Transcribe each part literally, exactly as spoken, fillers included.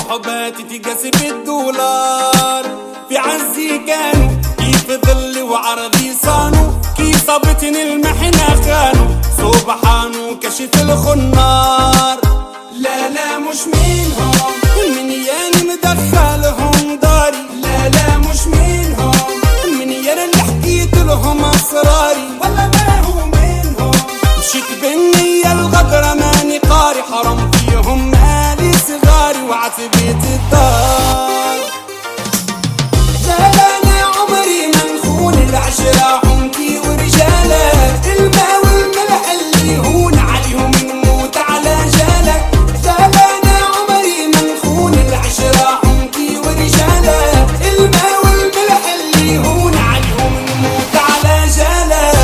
صحباتي تقاسي بالدولار. في عزي كانوا كيف ظلي وعرضي صانوا، كي صابتني المحنة خانوا سبحانه كشف الخنار. لا لا مش منهم، من ياني مدخلهم داري. لا لا مش منهم، من يانا اللي حكيت لهم اسراري. والله ما هو منهم، مشيت بالنية الغدرة ماني قاري. حرام فيهم مالي صغاري وعتبيت الدار. لا لا انا عمري ما نخون العشرة حمكي ورجالك. الماء والملح اللي يهون عليهم نموت على جالك. لا لا انا عمري ما نخون العشرة حمكي ورجالك. الماء والملح اللي يهون عليهم نموت على جالك.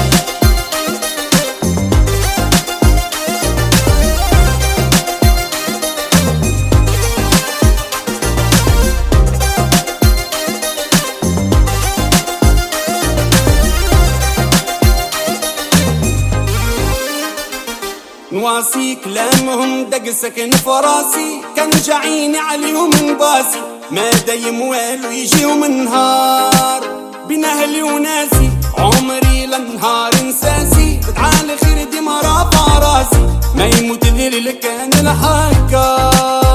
نواسي كلامهم دق سكن فراسي. كان جعيني عليهم باسي، ما دايم والو يجيهم نهار. بين اهلي وناسي عمري لنهار نساسي. بدعالي خير ديما رافع راسي، ما يموت الليل اللي كان الحكار.